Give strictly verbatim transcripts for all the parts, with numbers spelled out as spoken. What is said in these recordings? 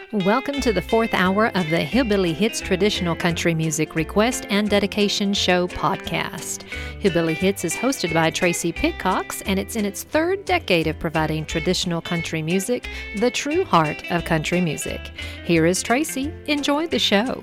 Welcome to the fourth hour of the Hillbilly Hits Traditional Country Music Request and Dedication Show podcast. Hillbilly Hits is hosted by Tracy Pitcox, and it's in its third decade of providing traditional country music, the true heart of country music. Here is Tracy. Enjoy the show.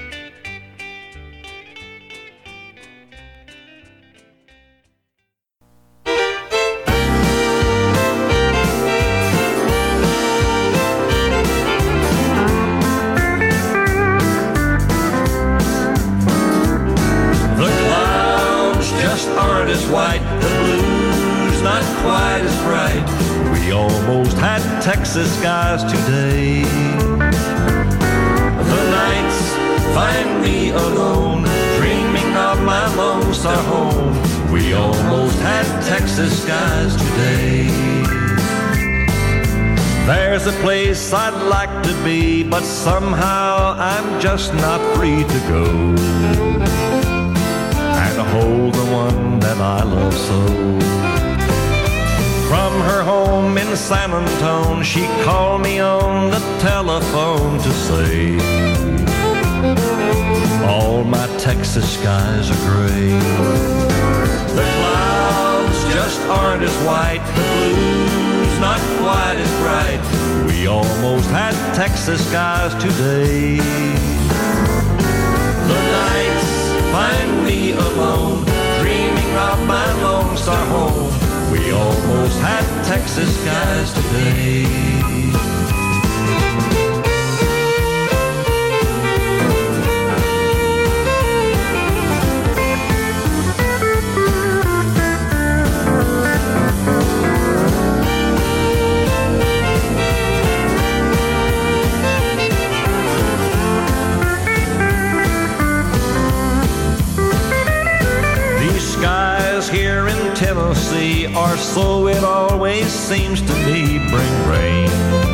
White, the blues not quite as bright. We almost had Texas skies today. The nights find me alone, dreaming of my Lone Star home. We almost had Texas skies today. There's a place I'd like to be, but somehow I'm just not free to go to hold the one that I love so. From her home in San Antone, she called me on the telephone to say, all my Texas skies are gray. The clouds just aren't as white, the blues not quite as bright. We almost had Texas skies today. The nights find me alone, dreaming of my Lone Star home. We almost had Texas skies today. Here in Tennessee, or so it always seems to me, bring rain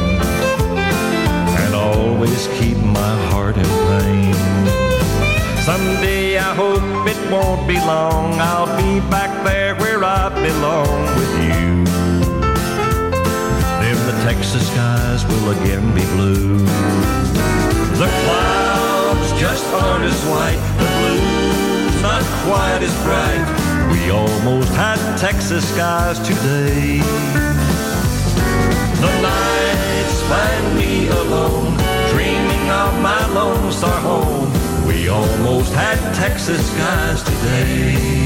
and always keep my heart in pain. Someday I hope it won't be long, I'll be back there where I belong with you. Then the Texas skies will again be blue. The clouds just aren't as white, the blues not quite as bright. We almost had Texas skies today. The nights find me alone, dreaming of my Lone Star home. We almost had Texas skies today.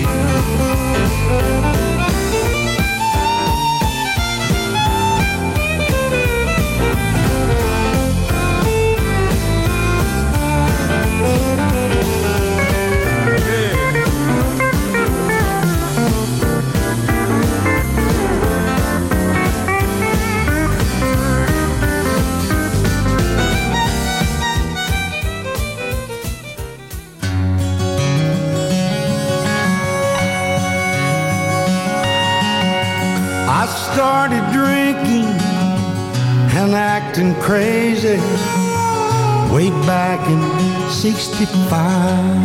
Started drinking and acting crazy way back in sixty-five.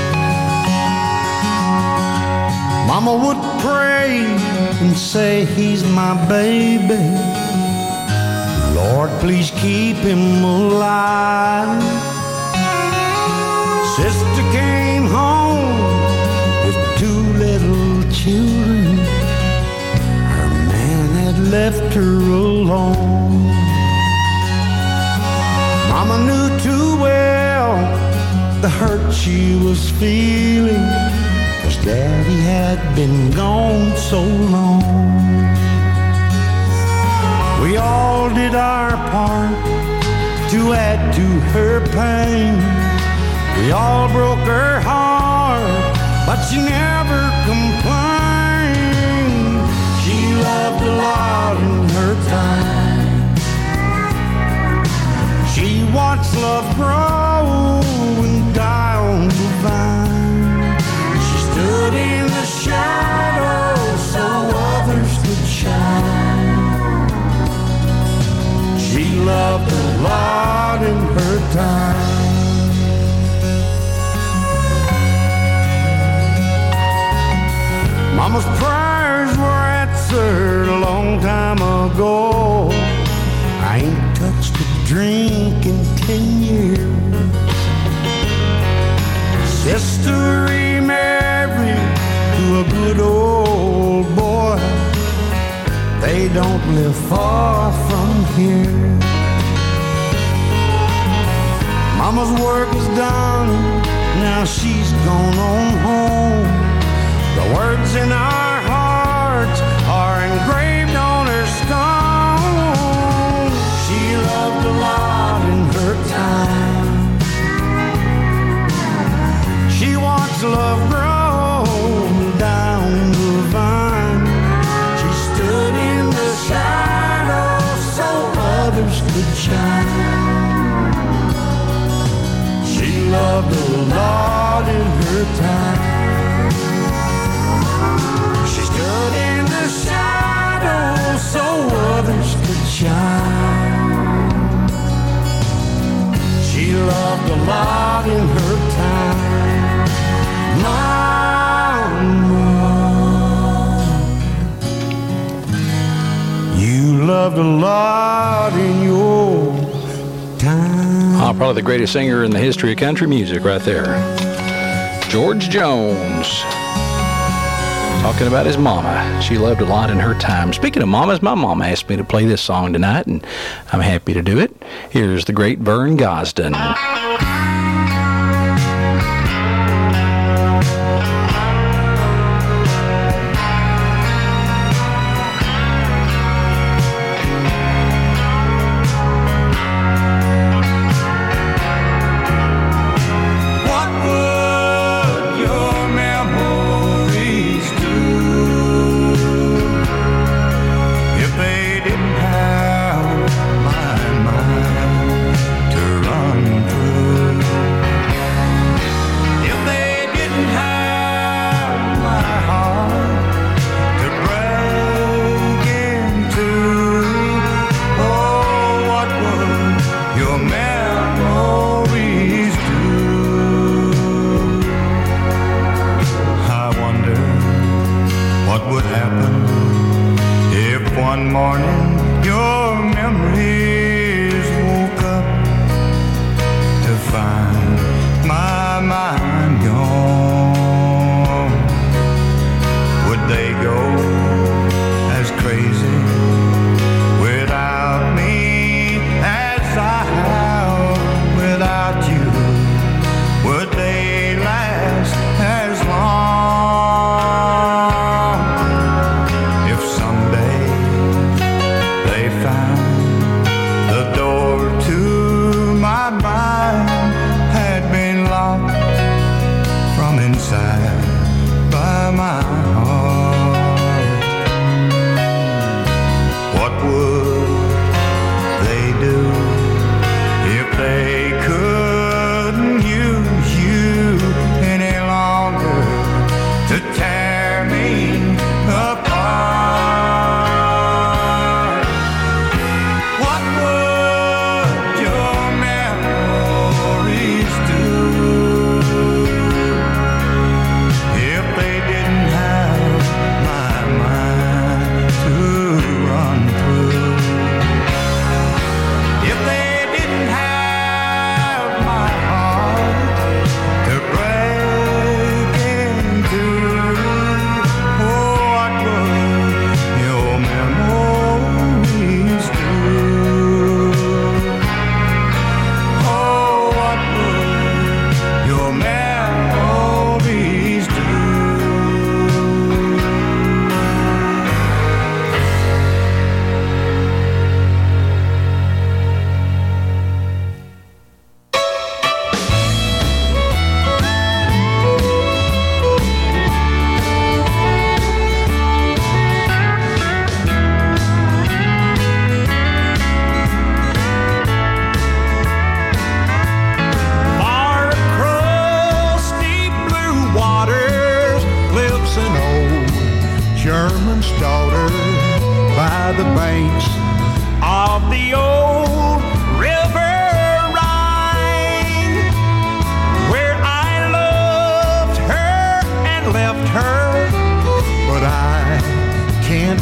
Mama would pray and say, he's my baby, Lord, please keep him alive. Sister came home with two little children, left her alone. Mama knew too well the hurt she was feeling, 'cause Daddy had been gone so long. We all did our part to add to her pain. We all broke her heart, but she never complained. She loved a lot in her time. She watched love grow and die on the vine. She stood in the shadow so others could shine. She loved a lot in her time. Mama's prayers were answered a long time ago. I ain't touched a drink making ten years. Sister remarried to a good old boy. They don't live far from here. Mama's work is done, now she's gone on home. The words in our hearts are engraved on her stone. She loved a lot in her time. She watched love grow down the vine. She stood in the shadows so others could shine. She loved a lot in her time. She stood in the shadows so others could shine. She loved a lot in her time. Mama, you loved a lot in your time. Oh, probably the greatest singer in the history of country music right there. George Jones. Talking about his mama. She loved a lot in her time. Speaking of mamas, my mama asked me to play this song tonight, and I'm happy to do it. Here's the great Vern Gosdin.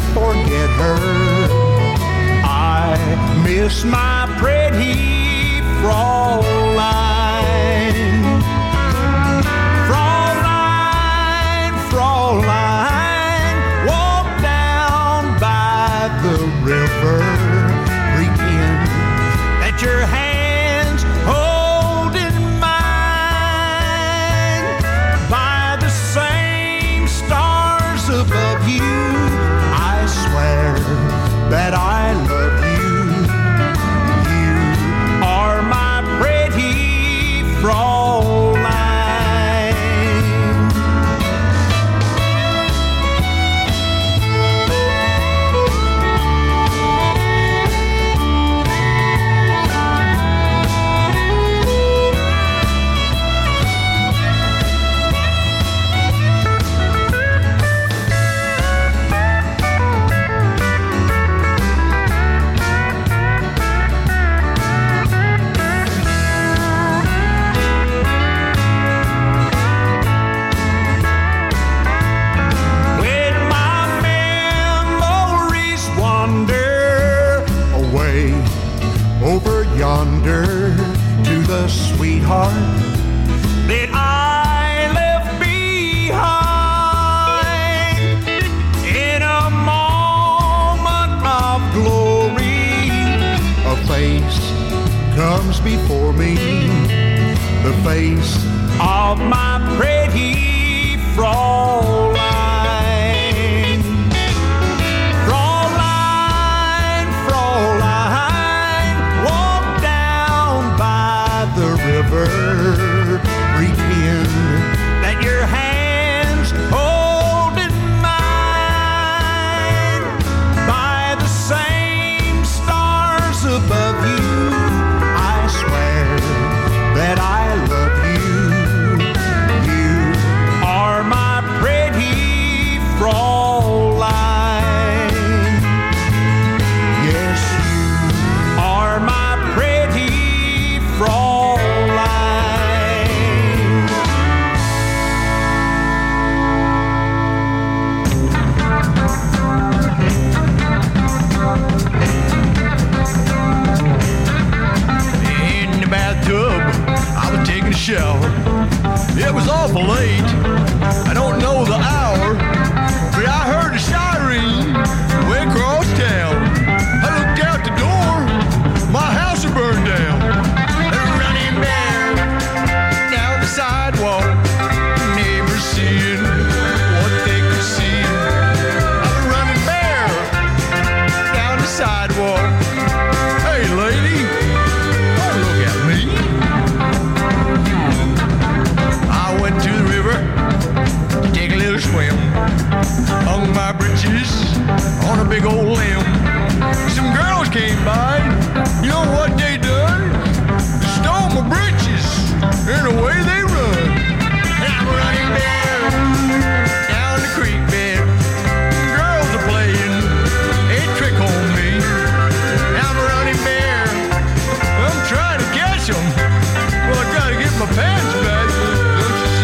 My pretty yonder to the sweetheart that I left behind. In a moment of glory, a face comes before me, the face of my pretty Fraulein. Fraulein, Fraulein, walk down by the river, pretend that your hands holding mine. By the same stars above you, I swear that I love you. You are my pretty Fraulein. Yes, you are my pretty Fraulein. In the bathtub, I was taking a shower. It was awful late. I don't know the hour, but I heard a siren way across town. I looked out the door. My house had burned down. A running bear down the sidewalk. Neighbors seeing what they could see. A running bear down the sidewalk. Hey, lady, don't look at me. I went to the river to take a little swim. Hung my britches on a big old limb. Some girls came by. You know what they done? They stole my britches and away they run. And I'm running bear down the creek bed. Girls are playing a trick on me. And I'm running bear. I'm trying to catch them. Well, I gotta get my pants back, don't you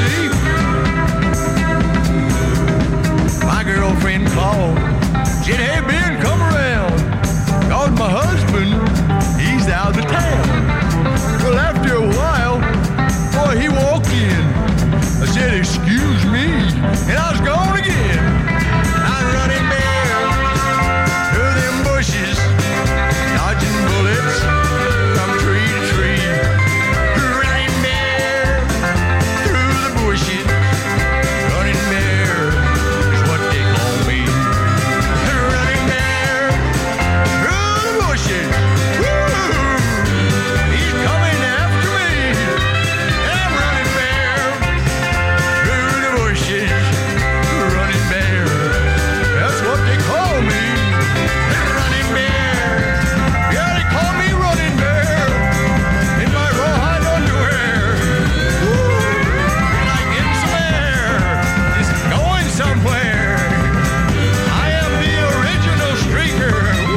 see? My girlfriend called, said, hey, Ben, come around. Called my husband, he's out of town. Well, after a while, boy, he walked in. I said, excuse me, and I was gone again. I'm running bear through them bushes, dodging bullets from tree to tree. Running bear through the bushes, running bear is what they call me. Running bear through the bushes, woo! He's coming after me. And I'm running bear through the bushes, running bear. That's what they call me. Running bear. Yeah, they call me running bear in my rawhide underwear. Woo! And I get some air, just going somewhere. I am the original streaker.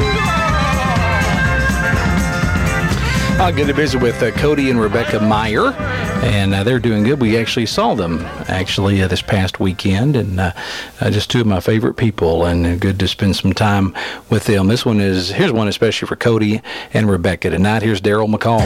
Woo! I'll get to visit with uh, Cody and Rebecca Meyer, and uh, they're doing good. We actually saw them actually uh, this past weekend, and uh, uh, just two of my favorite people, and uh, good to spend some time with them. This one is, here's one especially for Cody and Rebecca tonight. Here's Daryl McCall.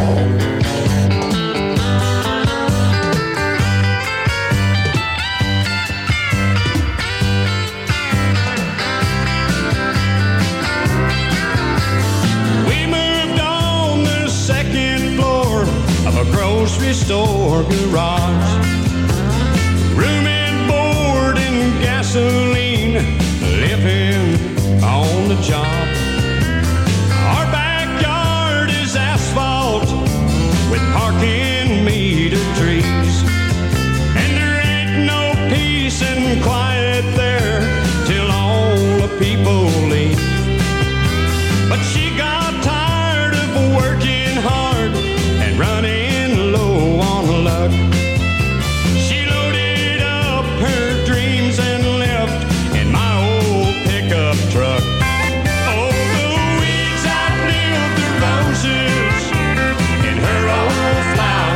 We moved on the second floor of a grocery store garage. Room and board and gasoline, living on the job. Our backyard is asphalt with parking meter trees. And there ain't no peace and quiet there till all the people leave. But she got tired of working hard and running low on luck. She loaded up her dreams and left in my old pickup truck. Oh, the weeds outlived the roses in her old flower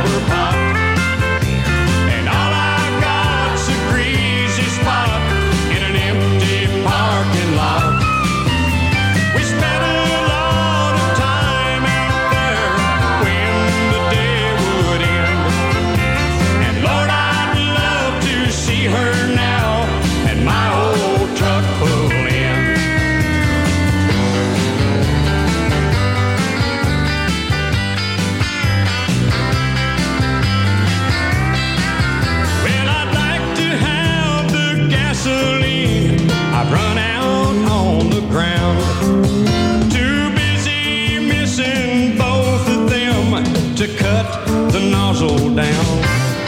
cut the nozzle down.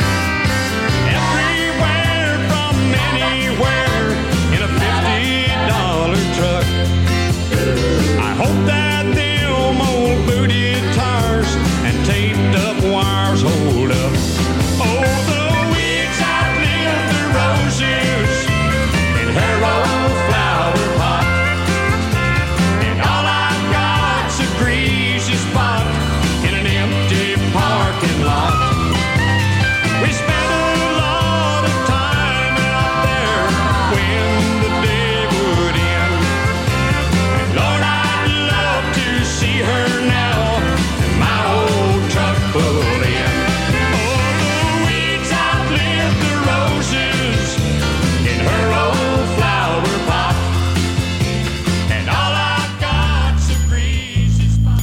Everywhere from anywhere in a fifty dollar truck. I hope that them old booty tires and taped up wires hold up. Oh, the weeds outlived the roses in her old flower pot. And all I've got's a greasy spot in an empty parking lot. We spent a lot of time out there when the day would end. And Lord, I'd love to see her now and my old truck pulled in. Oh, the weeds outlived the roses in her old flower pot. And all I've got's a greasy spot.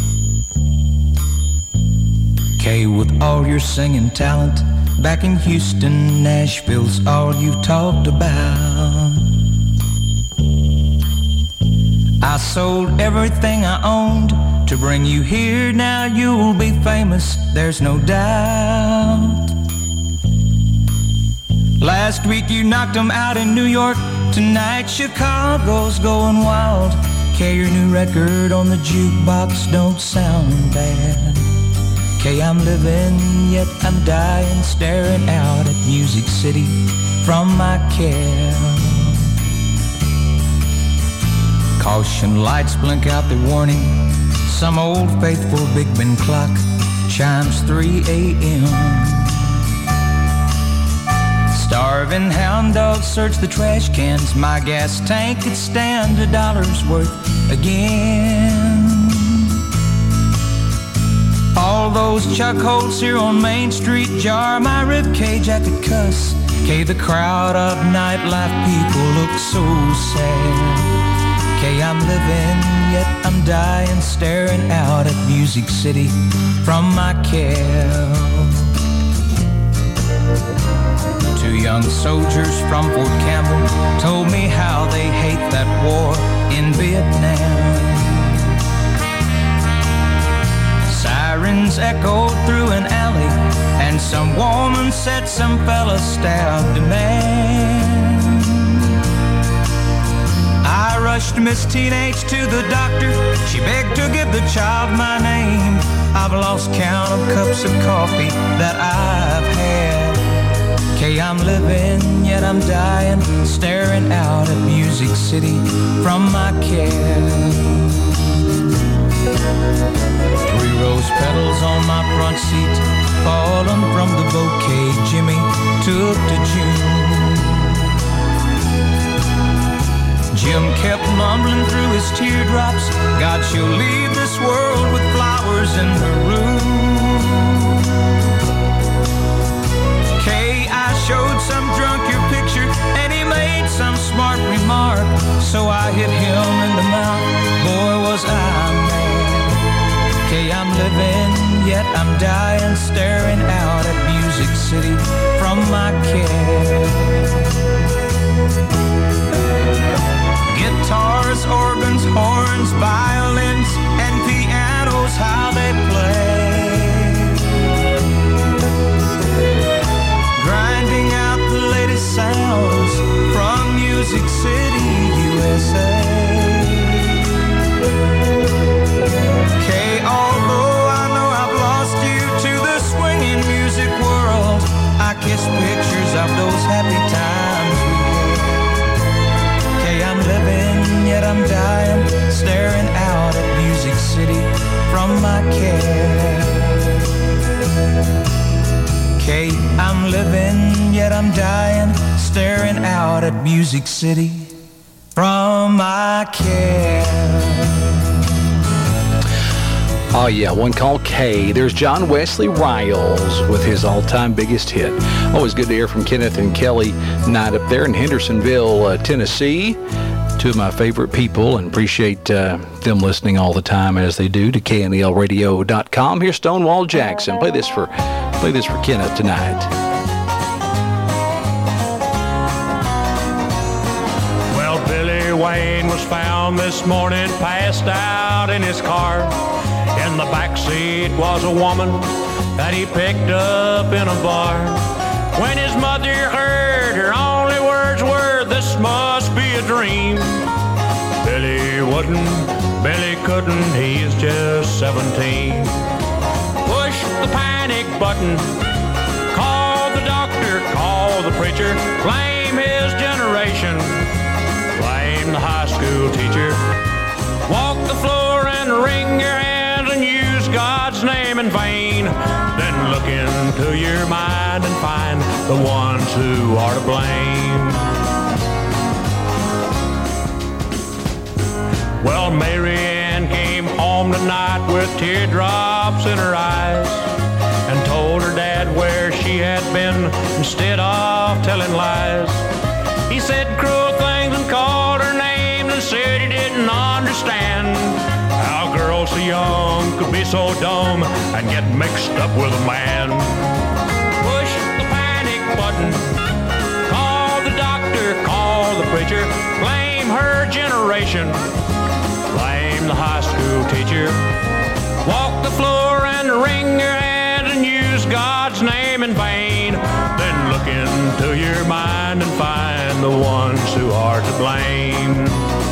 Kay, with all your singing talent, back in Houston, Nashville's all you've talked about. I sold everything I owned to bring you here. Now you'll be famous, there's no doubt. Last week you knocked 'em out in New York. Tonight Chicago's going wild. Kay, your new record on the jukebox don't sound bad. Kay, I'm living, yet I'm dying, staring out at Music City from my cab. Caution lights blink out the warning. Some old faithful Big Ben clock chimes three a.m. Starving hound dogs search the trash cans. My gas tank could stand a dollar's worth again. All those chuck holes here on Main Street jar my rib cage, I could cuss. Kay, the crowd of nightlife people look so sad. Kay, I'm living, yet I'm dying, staring out at Music City from my cab. Two young soldiers from Fort Campbell told me how they hate that war in Vietnam. Sirens echoed through an alley, and some woman said some fella stabbed a man. I rushed Miss Teenage to the doctor. She begged to give the child my name. I've lost count of cups of coffee that I've had. Kay, I'm living, yet I'm dying, staring out at Music City from my cab. Three rose petals on my front seat, fallen from the bouquet Jimmy took to June. Jim kept mumbling through his teardrops, God, she'll leave this world with flowers in her room. Kay, I showed some drunk your picture, and he made some smart remark, so I hit him in the mouth. Boy, was I mad. Kay, I'm living, yet I'm dying, staring out at Music City from my cab. Guitars, organs, horns, violins, and pianos, how they play. Grinding out the latest sounds from Music City, U S A. Kay, although I know I've lost you to the swinging music world, I kiss pictures of those happy times we had. Kay, I'm living, yet I'm dying, staring out at Music City from my cab. Kay, I'm living, yet I'm dying, staring out at Music City from my cab. Oh, yeah, one called Kay. There's John Wesley Riles with his all-time biggest hit. Always good to hear from Kenneth and Kelly night up there in Hendersonville, uh, Tennessee. Two of my favorite people, and appreciate uh, them listening all the time as they do to K N E L radio dot com. Here's Stonewall Jackson. Play this for, play this for Kenneth tonight. Well, Billy Wayne was found this morning passed out in his car. In the back seat was a woman that he picked up in a bar. When his mother heard, her only words were, "This must be a dream." Billy wouldn't, Billy couldn't, he is just seventeen. Push the panic button, call the doctor, call the preacher, blame his generation, blame the high school teacher. Walk the floor and wring your hands and use God's name in vain. Then look into your mind and find the ones who are to blame. Well, Mary Ann came home tonight with teardrops in her eyes and told her dad where she had been instead of telling lies. He said cruel things and called her names and said he didn't understand how girls so young could be so dumb and get mixed up with a man. Push the panic button, call the doctor, call the preacher, blame her generation, blame the high school teacher. Walk the floor and wring your hands and use God's name in vain. Then look into your mind and find the ones who are to blame.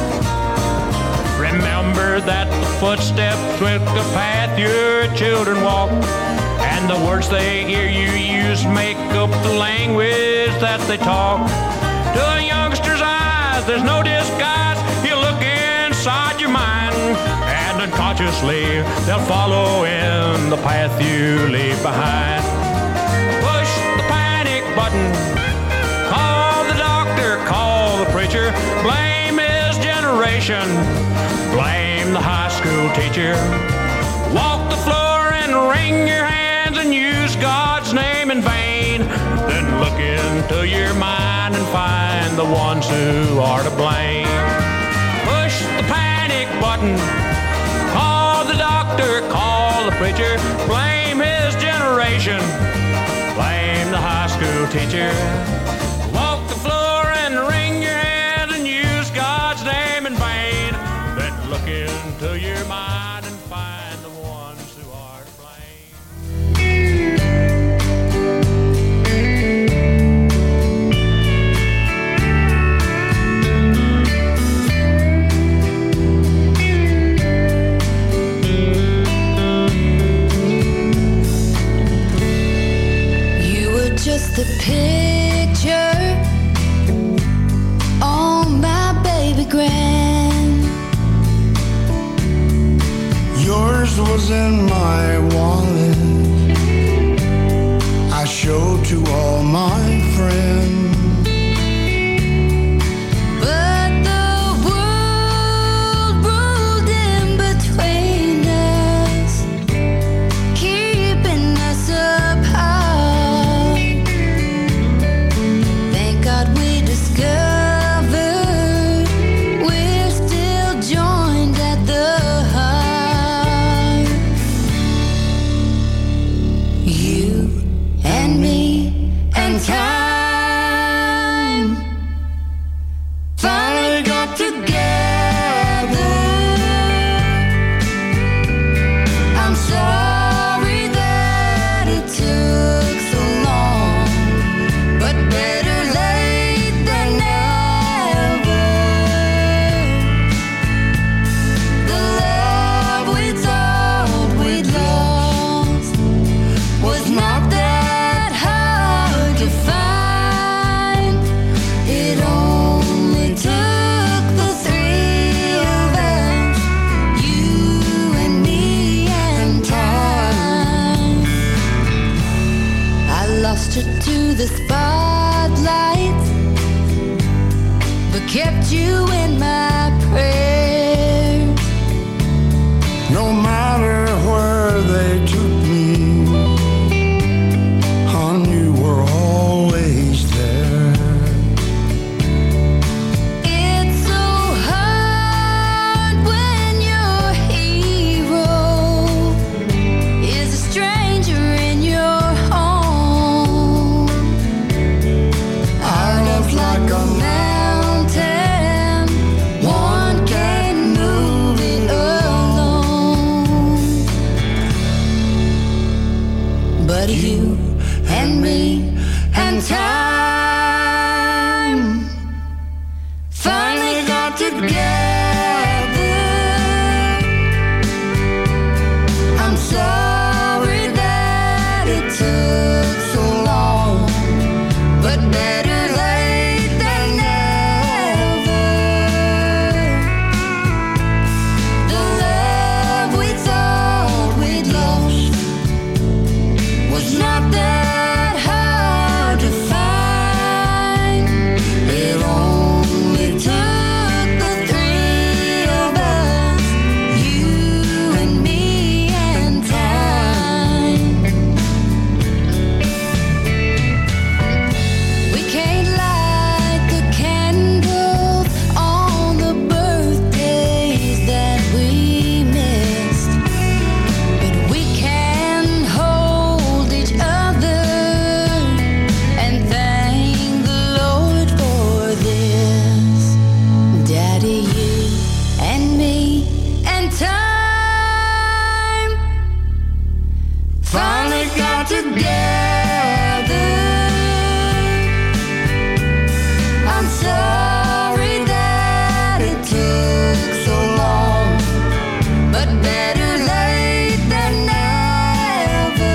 Remember that the footsteps with the path your children walk, and the words they hear you use make up the language that they talk. To a youngster's eyes, there's no disguise. You look inside your mind, and unconsciously they'll follow in the path you leave behind. Push the panic button, call the doctor, call the preacher, blame his generation, blame the high school teacher. Walk the floor and wring your hands and use God's name in vain. Then look into your mind and find the ones who are to blame. Push the panic button, call the doctor, call the preacher, blame his generation, blame the high school teacher. Walk the floor and wring your hands and use God's name in vain. Then look into your mind and find the ones who are to blame. Just the picture on my baby grand. Yours was in my wallet, I showed to all my friends. But the world rolled in between us, keeping us apart. To the spotlight, but kept you in my prayers. No matter where they took me, hon, you were always there. It's so hard when your hero is a stranger in your home. Like a mountain, one can but you and me and time finally got together. I'm sorry that it took so long, but better late than never. The love we thought we'd lost was not that hard to find. It only took the three of us, you and me and time. We can't light the candles on the birthdays that we missed, but we can hold each other and thank the Lord for this. Daddy, you and me and time finally got together. I'm sorry that it took so long, but better late than never.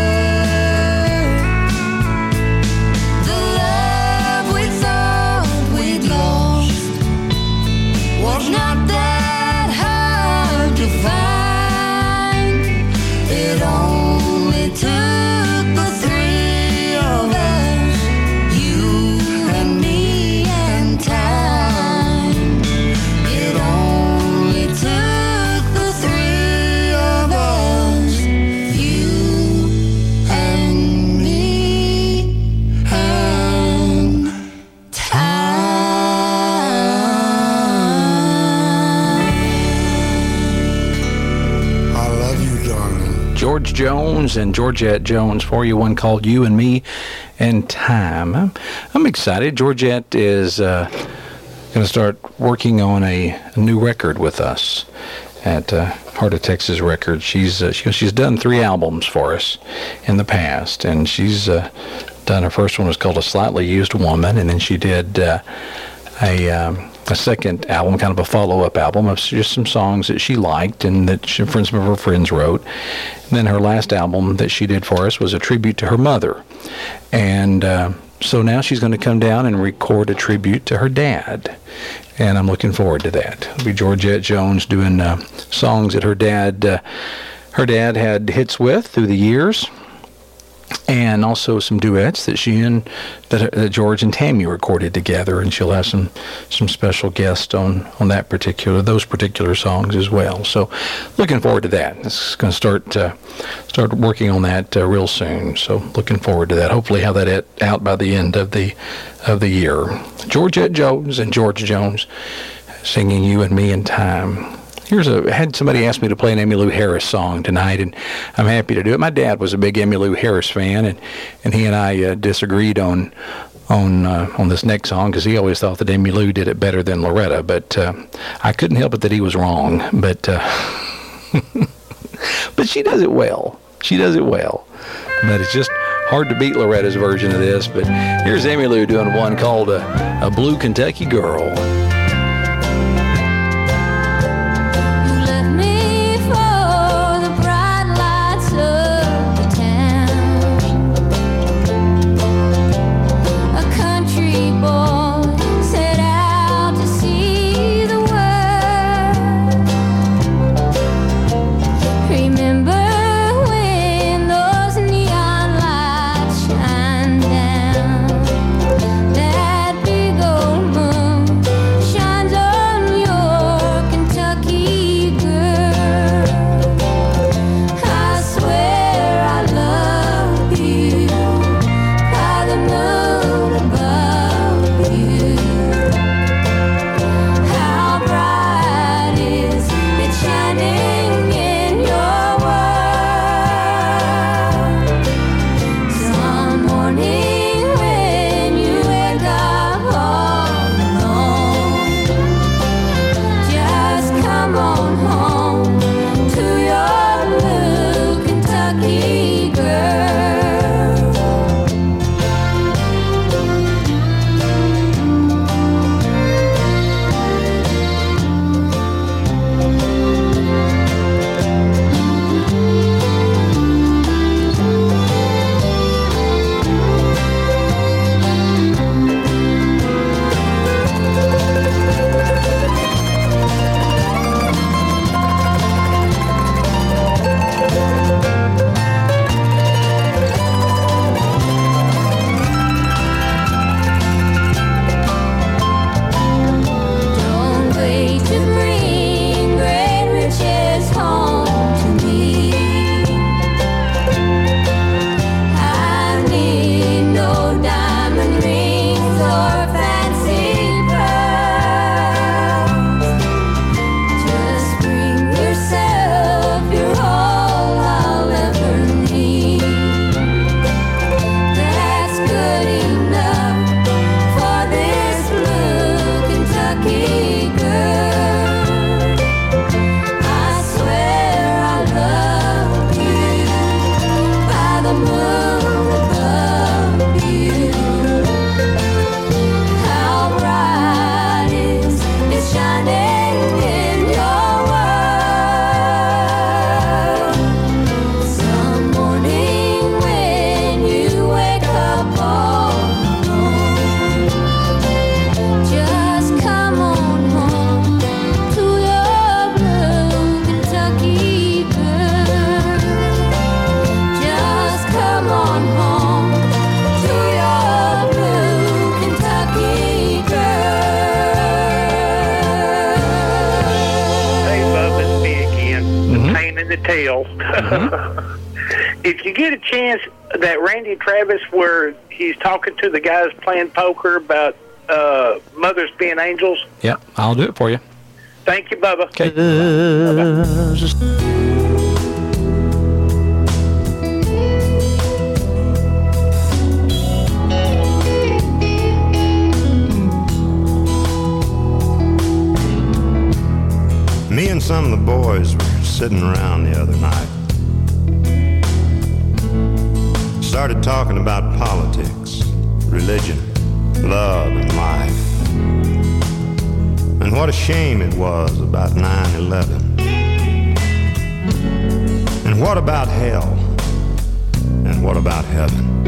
The love we thought we'd lost was not that hard to find. It only took the three of us, you and me and time. It only took the three of us, you and me and time. I love you, darling. George Jones and Georgette Jones for you, one called You and Me and Time. I'm, I'm excited. Georgette is uh, going to start working on a, a new record with us at uh, Heart of Texas Records. She's uh, she, she's done three albums for us in the past, and she's uh, done her first one was called A Slightly Used Woman, and then she did uh, a um, a second album, kind of a follow-up album of just some songs that she liked and that she, friends of her friends wrote. And then her last album that she did for us was a tribute to her mother. And uh, so now she's going to come down and record a tribute to her dad. And I'm looking forward to that. It'll be Georgette Jones doing uh, songs that her dad, uh, her dad had hits with through the years. And also some duets that she and that, that George and Tammy recorded together, and she'll have some some special guests on on that particular those particular songs as well. So, looking forward to that. It's going to start uh, start working on that uh, real soon. So, looking forward to that. Hopefully, have that at, out by the end of the of the year. Georgette Jones and George Jones singing "You and Me in Time." Here's a, I had somebody ask me to play an Emmylou Harris song tonight, and I'm happy to do it. My dad was a big Emmylou Harris fan, and, and he and I uh, disagreed on on uh, on this next song because he always thought that Emmylou did it better than Loretta, but uh, I couldn't help it that he was wrong. But uh, but she does it well. She does it well. But it's just hard to beat Loretta's version of this. But here's Emmylou doing one called uh, A Blue Kentucky Girl. That big old moon Mm-hmm. If you get a chance, that Randy Travis where he's talking to the guys playing poker about uh, mothers being angels. Yep, I'll do it for you. Thank you, Bubba. Okay. Me and some of the boys were sitting around the other night. Started talking about politics, religion, love, and life. And what a shame it was about nine eleven. And what about hell? And what about heaven?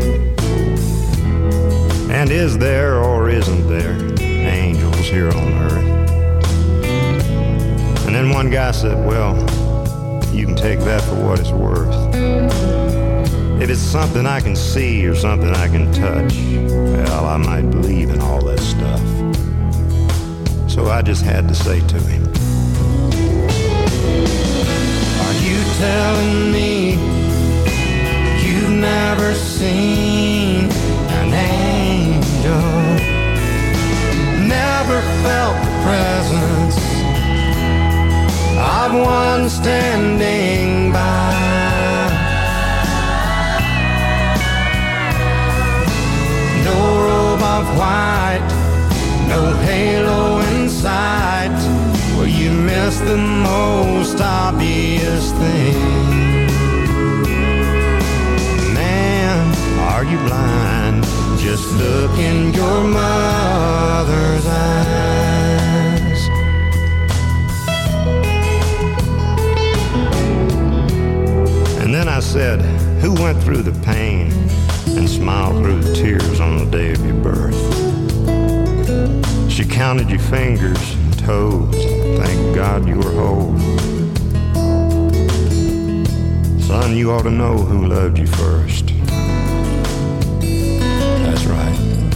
And is there or isn't there angels here on earth? And then one guy said, well, you can take that for what it's worth. If it's something I can see or something I can touch, well, I might believe in all that stuff. So I just had to say to him, are you telling me you've never seen an angel? Never felt the presence of one standing by? No robe of white, no halo in sight, where you miss the most obvious thing. Man, are you blind? Just look in your mother's eyes. And then I said, who went through the pain and smiled through the tears on the day of your birth? She counted your fingers and toes, thank God you were whole. Son, you ought to know who loved you first. That's right.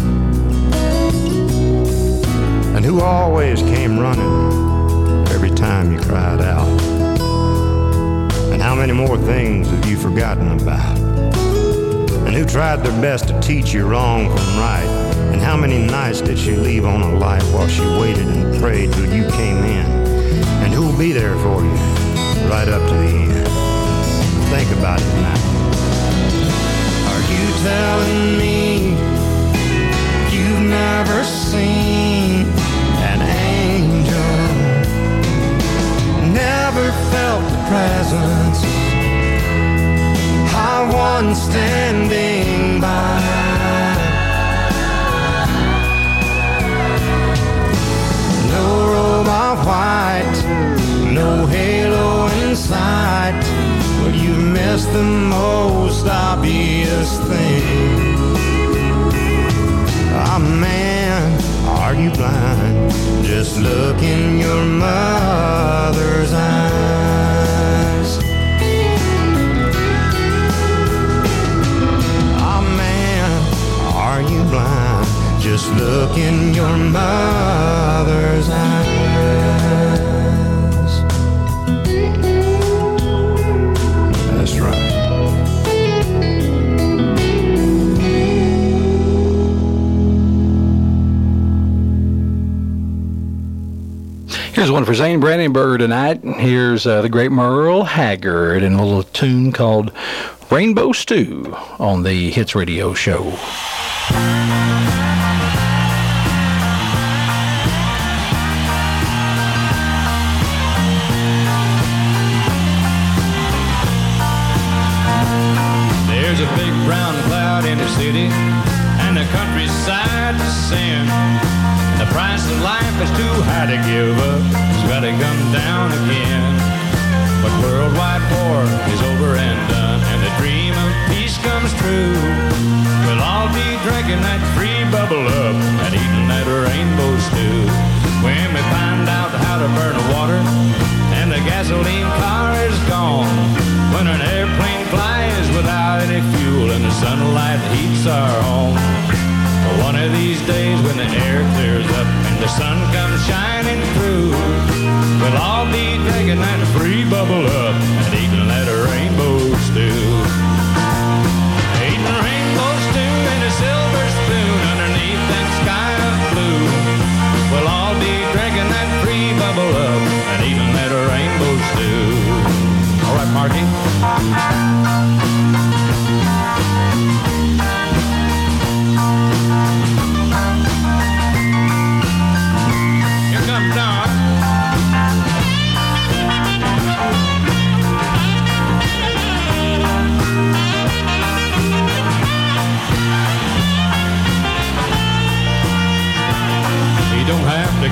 And who always came running every time you cried out. And how many more things have you forgotten about? And who tried their best to teach you wrong from right? And how many nights did she leave on a light while she waited and prayed till you came in? And who'll be there for you right up to the end? Think about it now. Are you telling me you've never seen an angel? Never felt the presence of one standing by? No robe of white, no halo in sight, where you miss the most obvious thing. Ah, man, are you blind? Just look in your mother's eyes. Ah, man, are you blind? Just look in your mother's eyes. That's right. Here's one for Zane Brandenburger tonight. Here's uh, the great Merle Haggard in a little tune called Rainbow Stew on the Hits Radio Show. There's a big brown cloud in the city and the countryside to sin. The price of life is too high to give up. It's got to come down again. But worldwide war is over and done, and the dream of peace comes true. We'll all be drinking that free bubble up and eating that rainbow stew. When we find out how to burn the water and the gasoline car is gone. When an airplane flies without any fuel and the sunlight heats our home. One of these days when the air clears up and the sun comes shining through, we'll all be drinking that free bubble up and eating that rain.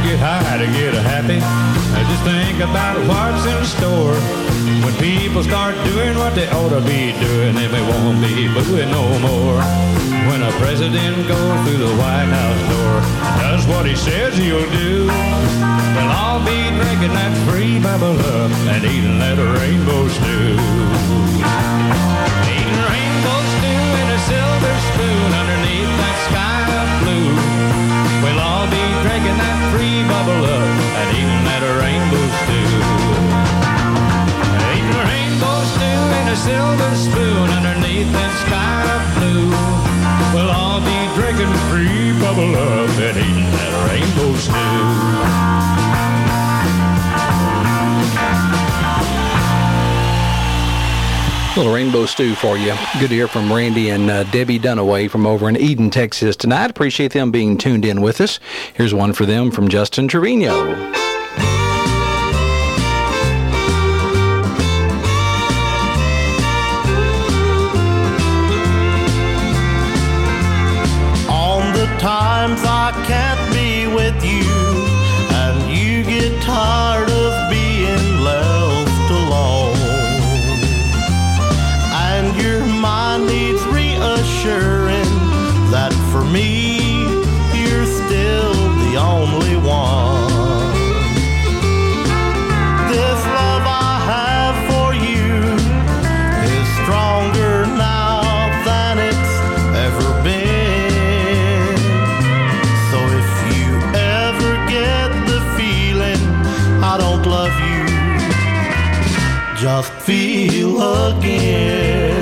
get high to get happy. Just think about what's in store. When people start doing what they ought to be doing, then they won't be booing no more. When a president goes through the White House door, does what he says he'll do, they'll all be drinking that free bubble up and eating that rainbow stew. Eating rainbow stew in a silver spoon underneath that sky of blue. We'll all be drinking that free bubble up and eating that rainbow stew. Eating rainbow stew in a silver spoon underneath that sky of blue. We'll all be drinking free bubble up and eating that rainbow stew. Little rainbow stew for you. Good to hear from Randy and uh, Debbie Dunaway from over in Eden, Texas tonight. Appreciate them being tuned in with us. Here's one for them from Justin Trevino. On the times I can't be with you and you get tired of being left alone, your mind needs reassuring that for me, you're still the only one. This love I have for you is stronger now than it's ever been. So if you ever get the feeling I don't love you, just feel again.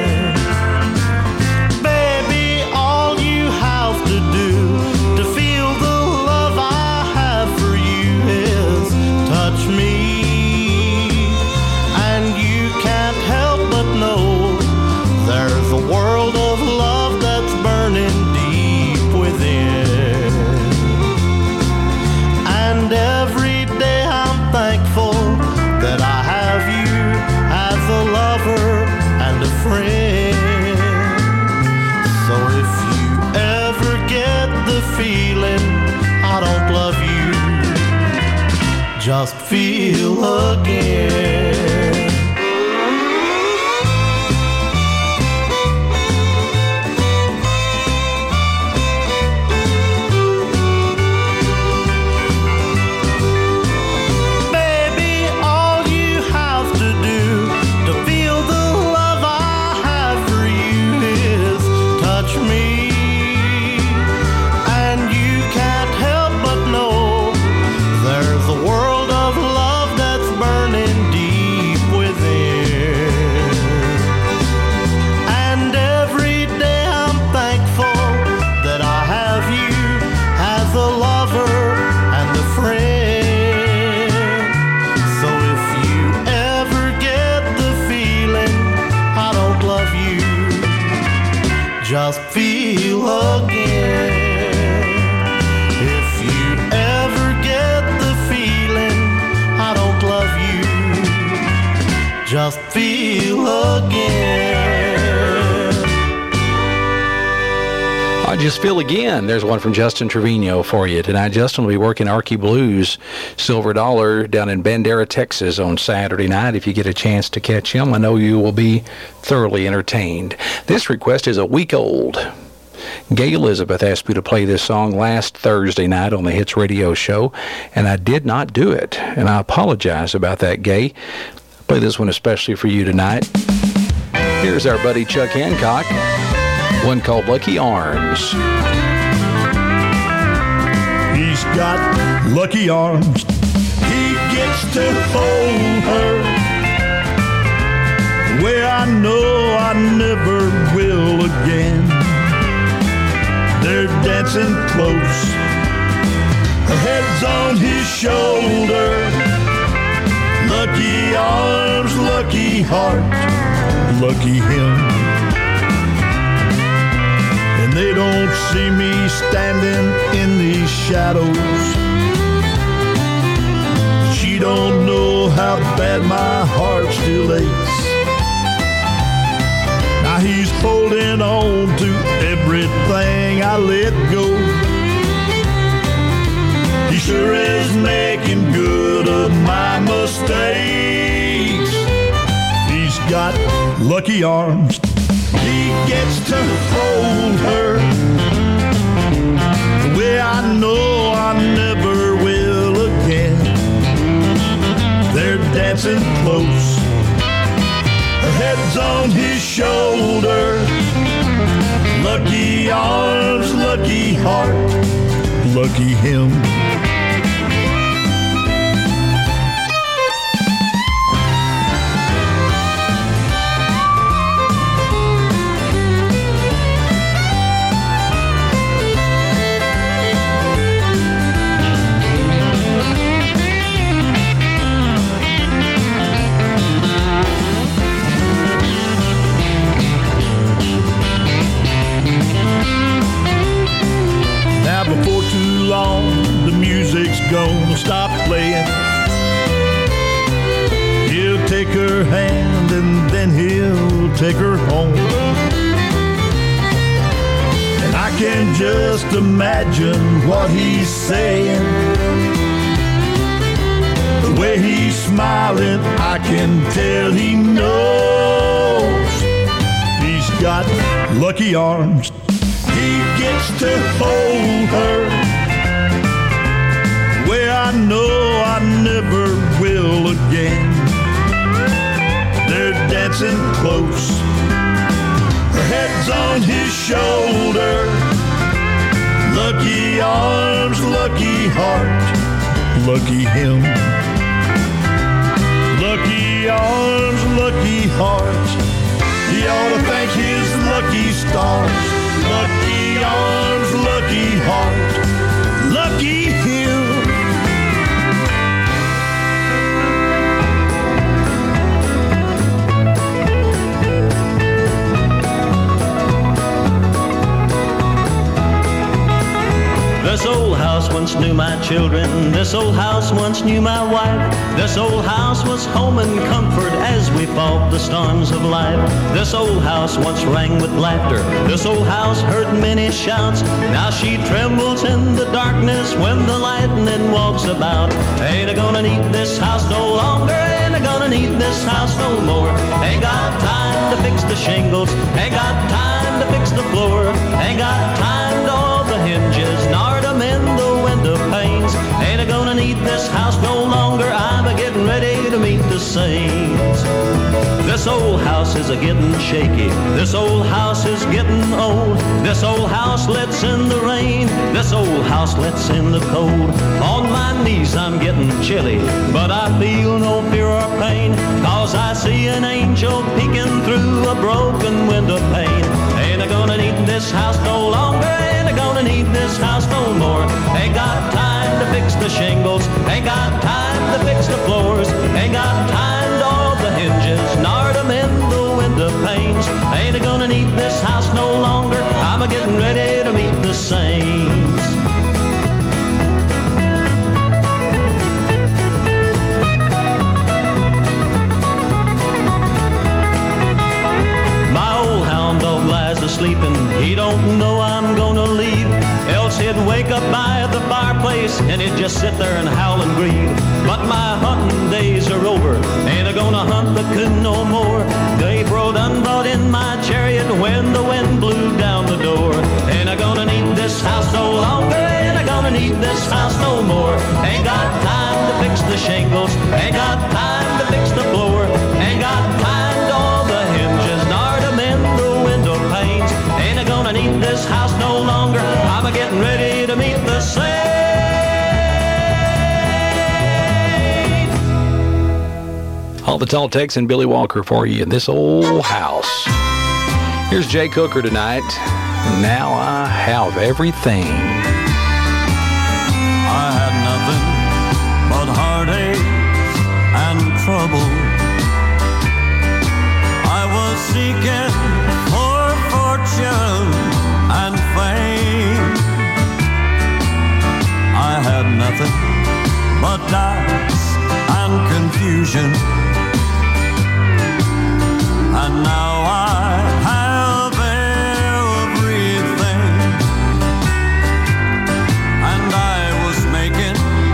Just feel again. Baby, all you have to do to feel the love I have for you is touch me, and you can't help but know there's a world just feel again. If you ever get the feeling I don't love you, just feel again. I just feel again. There's one from Justin Trevino for you tonight. Justin will be working Arky Blues Silver Dollar down in Bandera, Texas on Saturday night. If you get a chance to catch him, I know you will be thoroughly entertained. This request is a week old. Gay Elizabeth asked me to play this song last Thursday night on the Hits Radio Show, and I did not do it, and I apologize about that, Gay. I'll play this one especially for you tonight. Here's our buddy Chuck Hancock, one called Lucky Arms. He's got lucky arms. He gets to hold her the way I know I never will again. They're dancing close, her head's on his shoulder. Lucky arms, lucky heart, lucky him. And they don't see me standing in these shadows. She don't know how bad my heart still aches. Now he's holding on to everything I let go. He's sure is making good of my mistakes. He's got lucky arms. He gets to hold her the way I know I never will again. They're dancing close. Her head's on his shoulder. Lucky arms, lucky heart, lucky him. Before too long, the music's gonna stop playing. He'll take her hand and then he'll take her home. And I can just imagine what he's saying. The way he's smiling, I can tell he knows. He's got lucky arms. He gets to hold her the way I know I never will again. They're dancing close. Her head's on his shoulder. Lucky arms, lucky heart, lucky him. Lucky arms, lucky heart. He ought to thank his lucky stars. Lucky arms, lucky heart, lucky him. This old house once knew my children. This old house once knew my wife. This old house was home and comfort as we fought the storms of life. This old house once rang with laughter. This old house heard many shouts. Now she trembles in the darkness when the lightning walks about. Ain't a gonna need this house no longer. Ain't a gonna need this house no more. Ain't got time to fix the shingles. Ain't got time to fix the floor. Ain't got time to all the hinges, nor to mend the window panes. Ain't a gonna need this house no longer. I'm a getting ready to meet the saints. This old house is a getting shaky. This old house is getting old. This old house lets in the rain. This old house lets in the cold. On my knees I'm getting chilly, but I feel no fear or pain, 'cause I see an angel peeking through a broken window pane. Ain't I gonna need this house no longer. Ain't I gonna need this house no more. Ain't got time to fix the shingles. Ain't got time to fix the floors. Ain't got time to all the hinges, nor to mend the window panes. Ain't I gonna need this house no longer. I'm a getting ready to meet the saints. My old hound dog lies asleeping. He don't know I'm gonna leave. Else he'd wake up by the fireplace and he'd just sit there and howl and grieve. But my hunting days are over. Ain't I gonna hunt the coon no more. Dave rode unbought in my chariot when the wind blew down the door. Ain't I gonna need this house no longer. Ain't I gonna need this house no more. Ain't got time to fix the shingles. Ain't got time to fix the floor. Ain't got time to all the hinges, nor to mend the window panes. Ain't I gonna need this house no longer. I'm a getting ready to meet the saints. All the Tall Tex and Billy Walker for you in this old house. Here's Jay Cooker tonight. Now I have everything. I had nothing but heartache and trouble. I was seeking for fortune and fame. I had nothing but doubts and confusion. And now I have everything. And I was making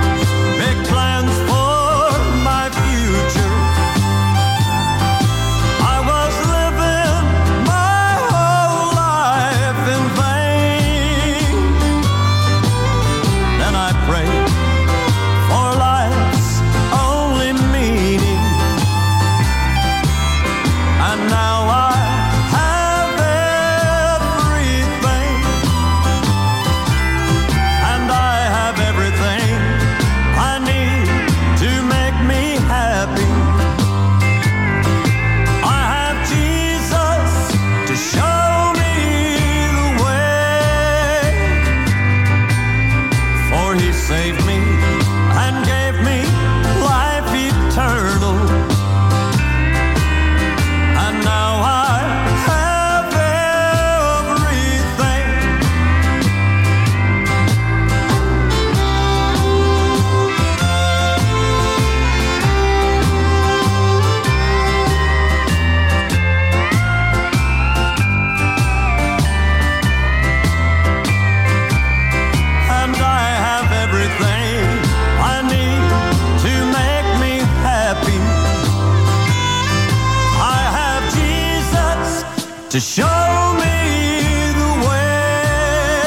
to show me the way.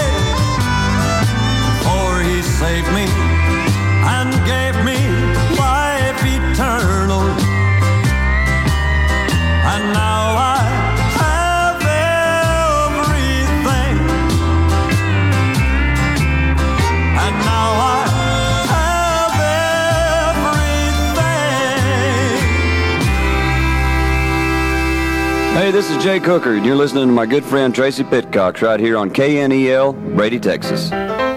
For he saved me and gave me life eternal. And now I have everything. And now I have everything. Hey, this is Jay Cooker, and you're listening to my good friend Tracy Pitcox right here on K N E L, Brady, Texas.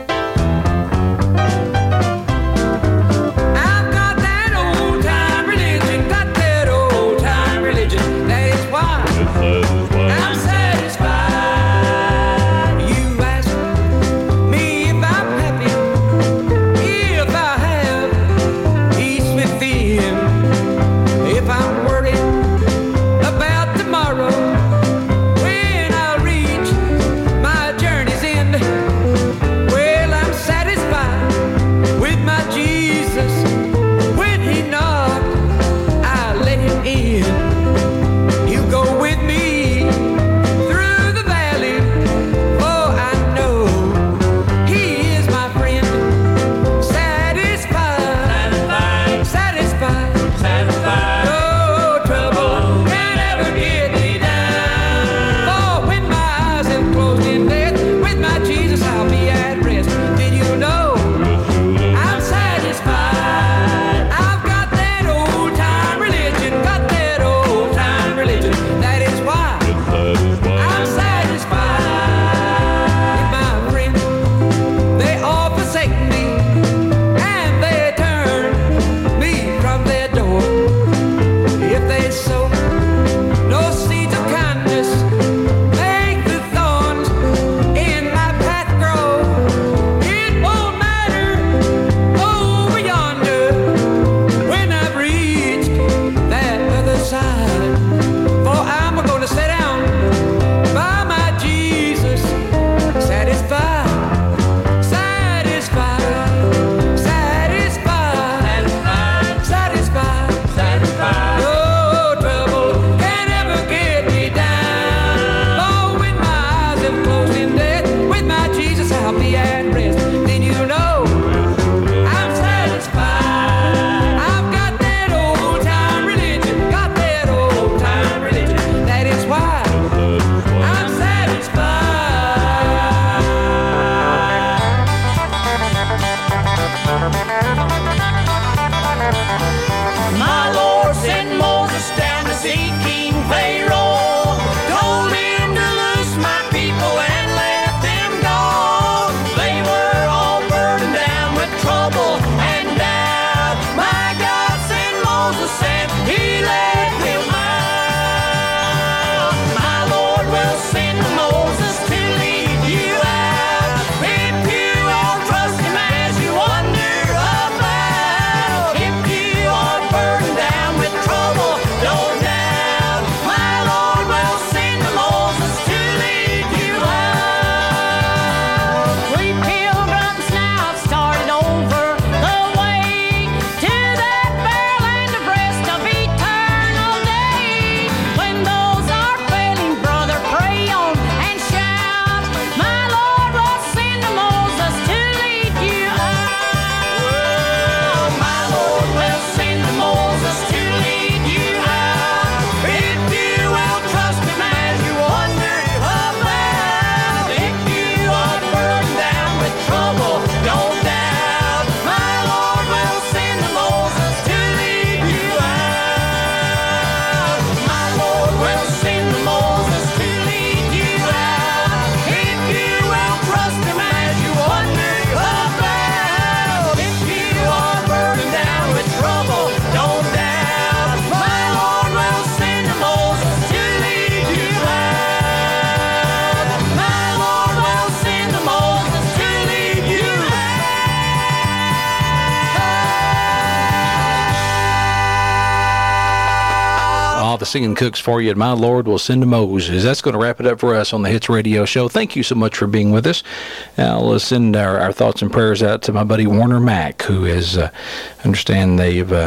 The singing cooks for you, and my Lord will send to Moses. That's going to wrap it up for us on the Hits Radio Show. Thank you so much for being with us. Now, let's send our, our thoughts and prayers out to my buddy Warner Mack, who is, uh, understand they've uh,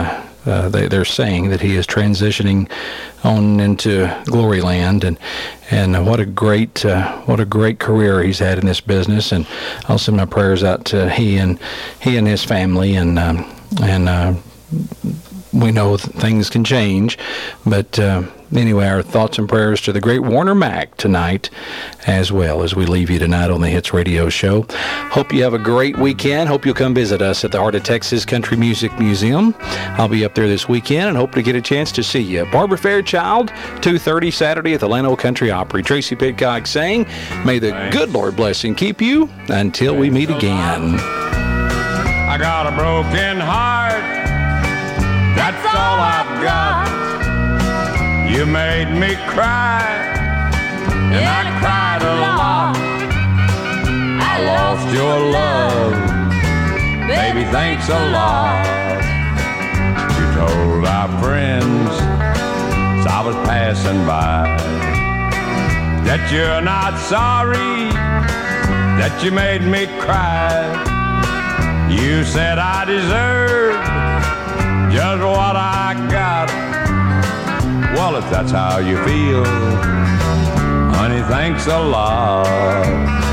uh, they, they're saying that he is transitioning on into glory land, and and uh, what a great uh, what a great career he's had in this business. And I'll send my prayers out to he and he and his family, and um, and uh, we know things can change, but uh, anyway, our thoughts and prayers to the great Warner Mack tonight, as well as we leave you tonight on the Hits Radio Show. Hope you have a great weekend. Hope you'll come visit us at the Heart of Texas Country Music Museum. I'll be up there this weekend and hope to get a chance to see you. Barbara Fairchild, two thirty Saturday at the Llano Country Opry. Tracy Pitcock saying, may the good Lord bless and keep you until we meet again. I got a broken heart, that's all I've got. You made me cry, and I cried a lot. I lost your love, baby, thanks a lot. You told our friends as I was passing by that you're not sorry, that you made me cry. You said I deserved just what I got. Well, if that's how you feel, honey, thanks a lot.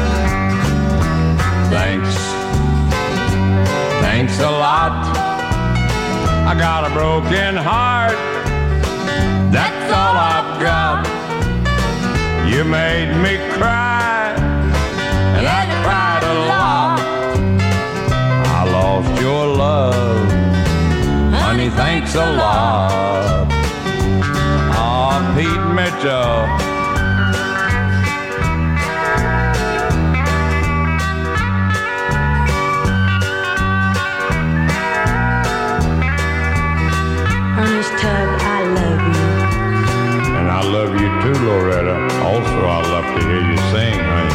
Thanks, thanks a lot. I got a broken heart, that's all I've got. You made me cry, and I cried a lot. I lost your love, honey, thanks a lot. Oh, Pete Mitchell. Ernest Tubb, I love you. And I love you too, Loretta. Also, I love to hear you sing, honey.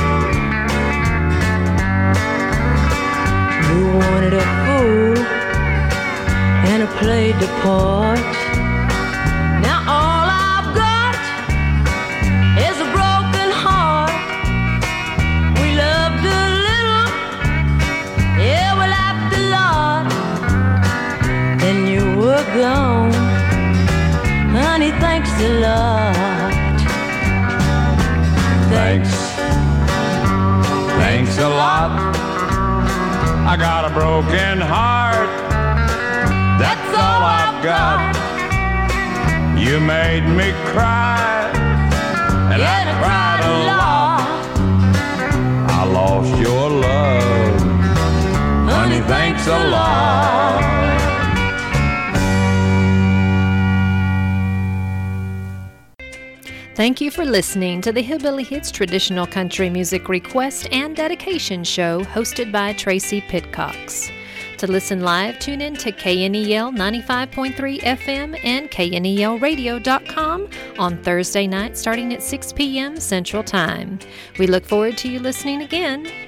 You wanted a fool, and I played the part. Now all I've got is a broken heart. We loved a little, yeah, we laughed a lot. Then you were gone, honey, thanks a lot. Thanks, thanks a lot. I got a broken heart, that's all I've got. You made me cry, and I cried a lot. I lost your love, honey, thanks a lot. Thank you for listening to the Hillbilly Hits Traditional Country Music Request and Dedication Show hosted by Tracy Pitcox. To listen live, tune in to K N E L ninety-five point three F M and K N E L radio dot com on Thursday night starting at six p.m. Central Time. We look forward to you listening again.